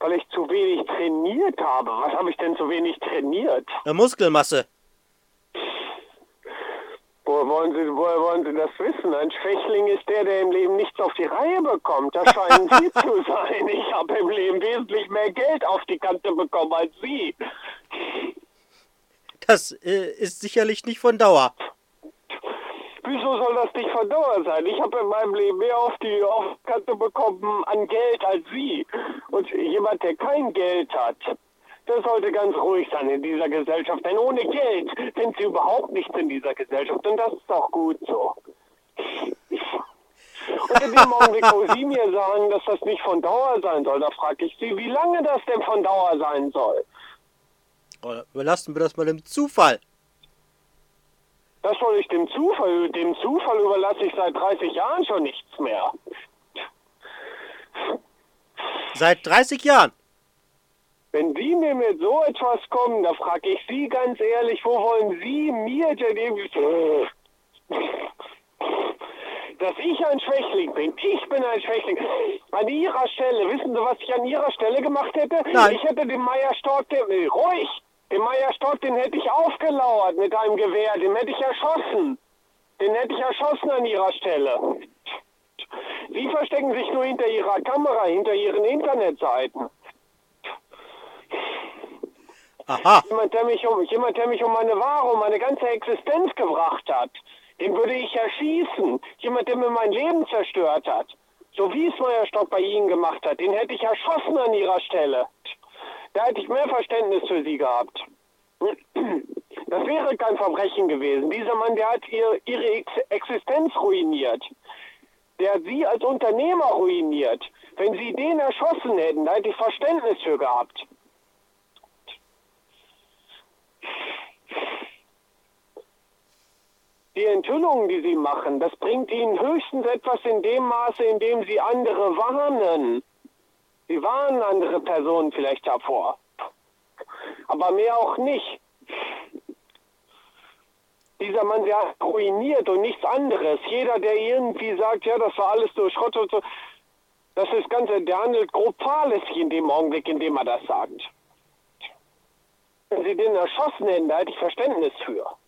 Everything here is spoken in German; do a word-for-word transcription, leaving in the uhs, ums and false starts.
Weil ich zu wenig trainiert habe. Was habe ich denn zu wenig trainiert? Eine Muskelmasse. Woher wollen Sie, woher wollen Sie das wissen? Ein Schwächling ist der, der im Leben nichts auf die Reihe bekommt. Das scheinen Sie zu sein. Ich habe im Leben wesentlich mehr Geld auf die Kante bekommen als Sie. Das äh, ist sicherlich nicht von Dauer. Wieso soll das nicht von Dauer sein? Ich habe in meinem Leben mehr auf die, auf die Kante bekommen an Geld als Sie. Und jemand, der kein Geld hat, der sollte ganz ruhig sein in dieser Gesellschaft. Denn ohne Geld sind Sie überhaupt nichts in dieser Gesellschaft. Und das ist auch gut so. Und in dem Augenblick, wo Sie mir sagen, dass das nicht von Dauer sein soll, da frage ich Sie, wie lange das denn von Dauer sein soll. Oder überlassen wir das mal dem Zufall. Das soll ich dem Zufall, dem Zufall überlasse ich seit dreißig Jahren schon nichts mehr. Seit dreißig Jahren? Wenn Sie mir mit so etwas kommen, da frage ich Sie ganz ehrlich, wo wollen Sie mir denn irgendwie... Dass ich ein Schwächling bin. Ich bin ein Schwächling. An Ihrer Stelle, wissen Sie, was ich an Ihrer Stelle gemacht hätte? Nein. Ich hätte den Meier Stork, den, äh, ruhig, den Meier Stork, den hätte ich aufgelauert mit einem Gewehr, den hätte ich erschossen. Den hätte ich erschossen an Ihrer Stelle. Sie verstecken sich nur hinter Ihrer Kamera, hinter Ihren Internetseiten. Aha. Jemand, der mich um, jemand, der mich um meine Ware, um meine ganze Existenz gebracht hat, den würde ich erschießen. Jemand, der mir mein Leben zerstört hat. So wie es Meier Stork bei Ihnen gemacht hat, den hätte ich erschossen an Ihrer Stelle. Da hätte ich mehr Verständnis für Sie gehabt. Das wäre kein Verbrechen gewesen. Dieser Mann, der hat ihr, Ihre Ex Existenz ruiniert. Der hat Sie als Unternehmer ruiniert. Wenn Sie den erschossen hätten, da hätte ich Verständnis für gehabt. Die Enthüllungen, die Sie machen, das bringt Ihnen höchstens etwas in dem Maße, in dem Sie andere warnen. Sie warnen andere Personen vielleicht davor. Aber mehr auch nicht. Dieser Mann, der hat ruiniert und nichts anderes. Jeder, der irgendwie sagt, ja, das war alles nur Schrott und so, das ist Ganze, der handelt grob fahrlässig in dem Augenblick, in dem er das sagt. Wenn Sie den erschossen hätten, da hätte ich Verständnis für.